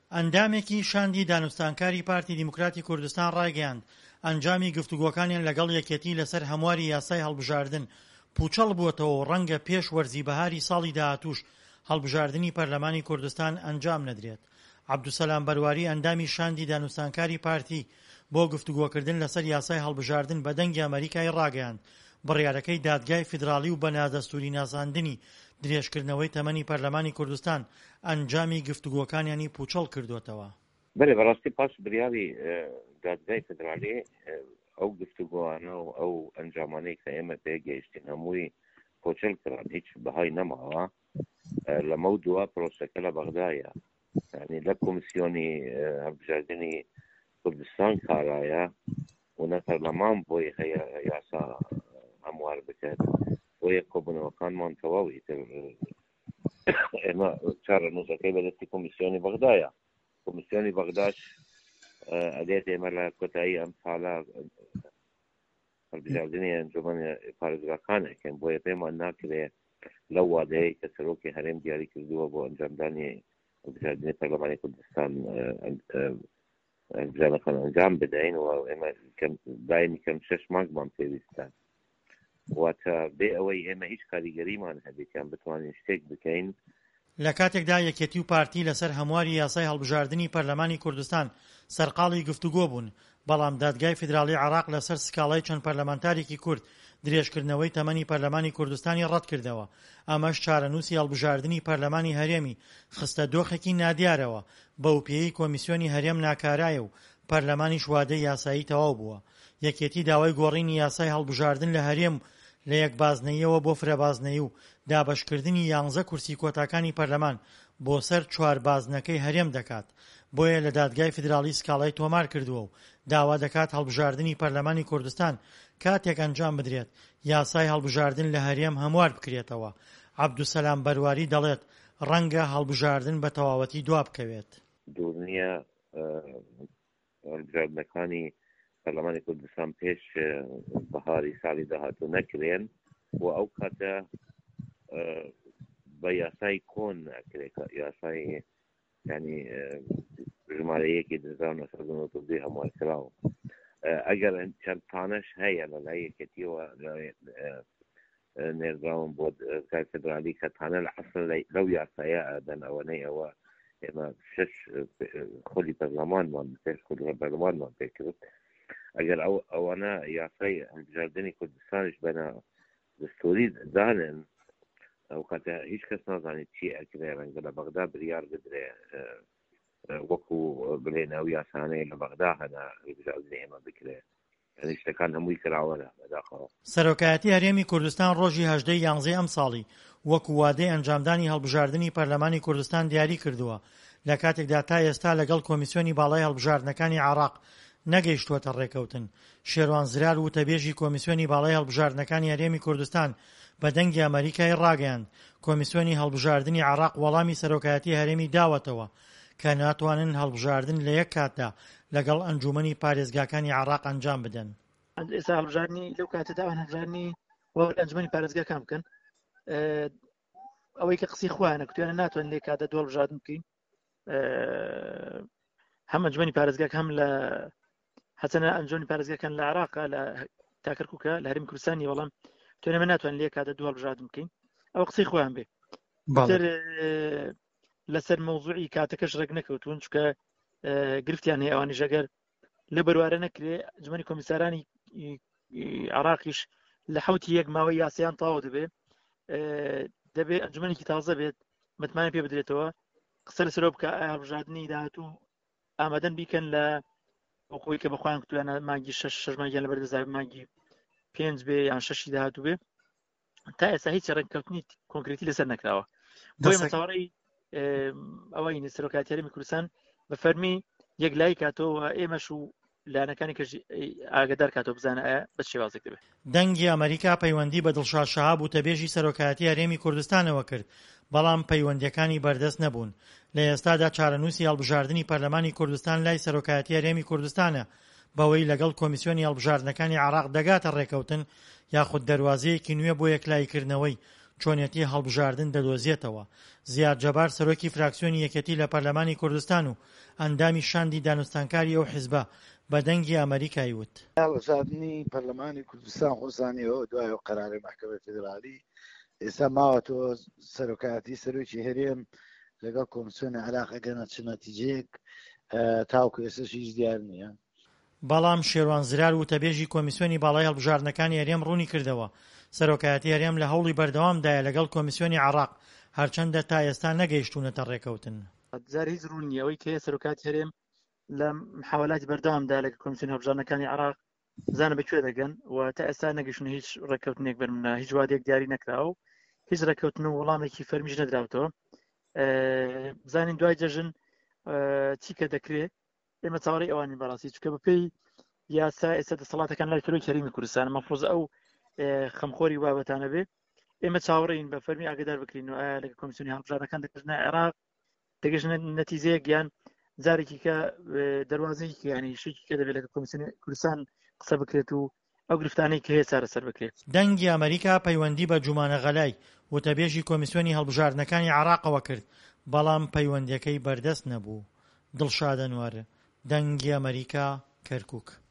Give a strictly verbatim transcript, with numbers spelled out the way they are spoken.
ئەندامێکی شاندی دانوستانکاری پارتی دیموکراتی کوردستان ڕایگەیاند ئەنجامی گفتوگۆکانیان لەگەڵ یەکێتی لەسەر هەمواری یاسای هەڵبژاردن پوچەڵ بووەتەوە و ڕەنگە پێش وەرزی بەهاری ساڵی داهاتووش هەڵبژاردننی پەرلەمانی کوردستان ئەنجام نەدرێت. عەبدوسەلام بەرواری ئەندامی شاندی دانوستانکاری پارتی بۆ گفتوگۆکردن لەسەر یاسای هەڵبژاردن بە دەنگی ئەمریکای ڕاگەیاند بڕیارەکەی دادگای فیدراڵی و بە نادەستوری ناساندنی درێژکردنەوەی تەمەنی پەرلەمانی کوردستان ئەنجامی گفتوگۆکانیانی پوچەڵ کردوتەوە. بەێ بەڕاستی پاس بریاوی دادگای فیدراڵی ئەو گفتوگۆوانە و ئەو ئەنجامانەی کە ئێمە پێگەیشتین هەمووی پۆچەل کران، هیچ بەهای نەماوە. لەمە دووە پرۆسەکە لە بەغدایە، یعنی لە کۆمیسیۆنی هەڵبژاردننی کوردستان کارایە و نە پەرلەمان بۆی هەیە یاسا هەموار بکات بۆ یەک کۆبوونەوەکانمان تەواوی تر ئێمە چارە نووزەکەی بەدەستی کۆمیسیۆنی بەغدایە. کۆمیسیۆنی بەغداش ئەدێت ئێمە لە کۆتایی ئەم ساڵە هەڵبژاردننی ئەنجومەن پارێزگاکانێکن بۆیە پێمان ناکرێت لەو وادەیە کە سەرۆکی هەرێم دیاری کردووە بۆ ئەنجامدانی هەڵبژاردننی پەرلەمانی کوردستان هەڵبژاردنەکان ئەنجام بدەین و ئێمە داینی کەم شەش مانگمان پێویستە، واتە بێ ئەوەی ئێمە هیچ کاریگەریمان هەبێتیان بتوانین شتێک بکەین. لە کاتێکدا یەکێتی و پارتی لەسەر هەمواری یاسای هەڵبژاردننی پەرلەمانی کوردستان سەرقاڵی گفتوگۆ بوون، بەڵام دادگای فیدراڵی عێراق لەسەر سکاڵای چەند پەرلەمانتارێکی کورد درێژکردنەوەی تەمەنی پەرلەمانی کوردستانی ڕەت کردەوە. ئەمەش چارەنووسی هەڵبژاردننی پەرلەمانی هەرێمی خستە دۆخێکی نادیارەوە بەو پێی کۆمیسیۆنی هەرێم ناکارایە و پەرلەمانی شوادەی یاسایی تەواو بووە. یەکێتی داوای گۆڕینی یاسای هەڵبژاردن لە هەرێم لە یەک بازنەیەوە بۆ فرەبازنەی و دابەشکردنی یانزە کورسی کۆتاکانی پەرلەمان بۆ سەر چوار بازنەکەی هەرێم دەکات. بۆیە لە دادگای فیدراڵی سکاڵای تۆمار کردووە و داوا دەکات هەڵبژاردننی پەرلەمانی کوردستان کاتێک ئەنجام بدرێت یاسای هەڵبژاردن لە هەرێم هەموار بکرێتەوە. عەبدوسەلام بەرواری دەڵێت ڕەنگە هەڵبژاردن بە تەواوەتی دوا بکەوێت. دوور نییە هەڵبژاردنەکانی پەرلەمانی کوردستان پێش بەهاری ساڵی داهاتوو نەکرێن و ئەو کاتە بە یاسای کۆن ناکرێت، یاسای ینی ژمارەیەکی دەزار نەسەدی هەموار کراوە. ئەگەر چەند تانەش هەیە لە لای یەکێتیەوە نێردراون بۆ دادگای فیدراڵی کە تانە لە عەسڵ لەو یاسایە ئەدەن ئەوەنەی ئەوە ئێمە شەش خۆلی پەرلەمانمان پێش خۆلی پەرلەمانمان پێکرد. ئەگەر ئەو ئەوانە یاسای هەڵبژاردننی کوردستانیش بەنە دەستوری دانن ئەو کاتە هیچ کەس نازانێت چی ئەکرێ، ڕەنگە لە بەغدا بریار بدرێ وەکو بڵێن ئەو یاسانەیە لە بەغدا هەنا هەڵبژاردننی ئێمە بکرێ. شتەکان هەمووی کراوەرە بەداخەوە. سەرۆکایەتی هەرێمی کوردستان ڕۆژی هەژدەی یانزەی ئەم ساڵی وەکو وادەی ئەنجامدانی هەڵبژاردننی پەرلەمانی کوردستان دیاری کردووە، لە کاتێکدا تا ئێستا لەگەڵ کۆمیسیۆنی باڵای هەڵبژاردنەکانی عێراق نەگەیشتووەتە ڕێکەوتن. شێروان زرار وتەبێژی کۆمیسیۆنی باڵای هەڵبژاردنەکانی هەرێمی کوردستان بە دەنگی ئەمریکای ڕاگەیاند کۆمیسیۆنی هەڵبژاردننی عێراق وەڵامی سەرۆکایەتی هەرێمی داوەتەوە کە ناتوانن هەڵبژاردن لە یەک کاتدا لەگەڵ ئەنجومەنی پارێزگاکانی عێراق ئەنجام بدەن. ئێستا هەڵبژاردننی لەو کاتەدا هەڵبژاردننی ئەنجومەنی پارێزگاکان بکەن، ئەوەی کە قسەی خوانە کتوێنە ناتوانن لێ کاتە دووە هەڵبژاردن بکەین. هەم ئەنجومەنی پارێزگاک هەم لە حەسەنە ئەنجومەنی پارێزگاکان لە عێراقا لە تاکەرکووکە لە هەرێمی کوردستانی، بەڵام توێنە من ناتوانین لێ کاتە دووە هەڵبژاردن بکەین. ئەوە قسەی خۆیان بێ لەسەر مەوزوعی کاتەکەش ڕێک نەکەوتون، چونکە گرفتیان هەیە ئەوانیش ئەگەر لە بەروارە نەکرێ ئەنجومەنی کۆمیسارانی عێراقیش لە حوتی یەک ماوەی یاسایان تەواو دەبێ، دەبێ ئەنجومەنێکی تازە بێت متمانە پێ بدرێتەوە قسە لەسەرەوە بکە هەڵبژاردننی داهاتوو ئامادەن بیکەن لە خۆی کە بەخۆیان کتویانە مانگی شەش شەش مانگیان لە بەردەزای مانگی پێنج بێ یان شەشی داهاتوو بێ. تا ئێستا هیچ ڕێککەوتنی کۆنکریتی لەسەر نەکراوە. بۆیە مەساوەڕەی ئەوەی سەرۆکایەتی هەرێمی کوردستان بە فەرمی یەک لای کاتەوە ئێمەش و لایەنەکانی کەژ ئاگادار کاتەوە بزانە ئایا بە شێوازێک دەبێت. دەنگی ئەمریکا پەیوەندی بە دڵشاد شەهاب وتەبێژی سەرۆکایەتی هەرێمی کوردستانەوە کرد، بەڵام پەیوەندیەکانی بەردەست نەبوون. لە ئێستادا چارەنووسی هەڵبژاردننی پەرلەمانی کوردستان لای سەرۆکایەتی هەرێمی کوردستانە بەوەی لەگەڵ کۆمیسیۆنی هەڵبژاردنەکانی عێراق دەگاتە ڕێکەوتن یاخود دەواازەیەکی نوێ بۆ یەکلایکردنەوەی چۆنێتی هەڵبژاردن دەدۆزێتەوە. زیاد جەبار سەرۆکی فراکسیۆنی یەکێتی لە پەرلەمانی کوردستان و ئەندامی شاندی دانوستانکاری ئەو حیزبە بە دەنگی ئەمریکای وت هەڵبژاردننی پەرلەمانی کوردستان خۆسانیەوە دوای و قەراری مەحکەمەی فیدرالی ئێستا ماوەتەوە سەرۆکایەتی سەرۆکی هەرێم لەگەڵ کۆمیسیۆنی عێراق ئەگەنە چ نەتیجەیەک تاوکو ئێستاش هیچ دیار نییە. بەڵام شێروان زرار وتەبێژی کۆمیسیۆنی باڵای هەڵبژاردنەکانی هەرێم ڕوونی کردەوە سەرۆکایەتی هەرێم لە هەوڵی بەردەوامدایە لەگەڵ کۆمیسیۆنی عێراق هەرچەندە تا ئێستا نەگەیشتوونەتە ڕێکەوتن. جار هیچ ڕوون نییە ئەوەی کە سەرۆکاتی هەرێم لە محاولاتی بەردەوامدا لەگەڵ کۆمیسیۆنی هەڵبژاردنەکانی عێراق زانە بەکوێ دەگەن و تا ئێستا نەگەیشتن هیچ ڕێکەوتنێک بەرمنە هیچ وادێک دیاری نەکراوە و هیچ ڕێکەوتن و وەڵامێکی فەرمیش نەدراوتەوە. بزانین دوای جەژن چی کە دەکرێت ئێمە چاوەڕێی ئەوانی بەڕاستی چکە بەپێی یاسا ئێستا دەسەڵاتەکان لای سەرۆکی هەرێمی کوردستان مەفروض ئەو خەمخۆری بابەتانە بێ ئێمە چاوەڕێین بە فەرمی ئاگادار بکرین و ئایا لەگەڵ کۆمیسیۆنی هەڵبژاردنەکان دەگەژنە عێراق دەگەژنە نەتیجەیەک یان جارێکی کە دەواازەیەکی ینی شتێکی کە دەبێت لەگەڵ کۆمیسیۆنی کوردستان قسە بکرێت و ئەو گرفتانەی کە هەیە چارەسەر بکرێت. دەنگی ئەمریکا پەیوەندی بە جومانە غەلای وتەبێژی کۆمیسیۆنی هەڵبژاردنەکانی عێراقەوە کرد بەڵام پەیوەندیەکەی بەردەست نەبوو. دڵشاد ئەنوەر، دەنگی ئەمریکا، کەرکووک.